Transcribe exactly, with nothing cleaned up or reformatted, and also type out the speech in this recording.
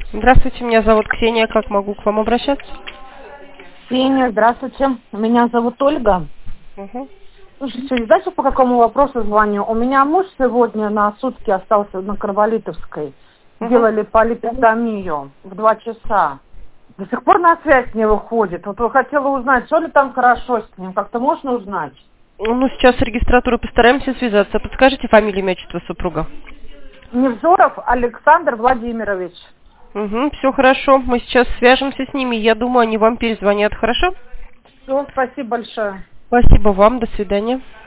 Здравствуйте, меня зовут Ксения. Как могу к вам обращаться? Ксения, здравствуйте. Меня зовут Ольга. Угу. Слушайте, знаете, по какому вопросу звоню? У меня муж сегодня на сутки остался на Карвалитовской. Угу. Делали полипектомию в два часа. До сих пор на связь не выходит. Вот я хотела узнать, все ли там хорошо с ним. Как-то можно узнать? Ну, сейчас с регистратурой постараемся связаться. Подскажите фамилию, имя, отчество супруга. Невзоров Александр Владимирович. Угу, все хорошо. Мы сейчас свяжемся с ними. Я думаю, они вам перезвонят. Хорошо? Все, спасибо большое. Спасибо вам. До свидания.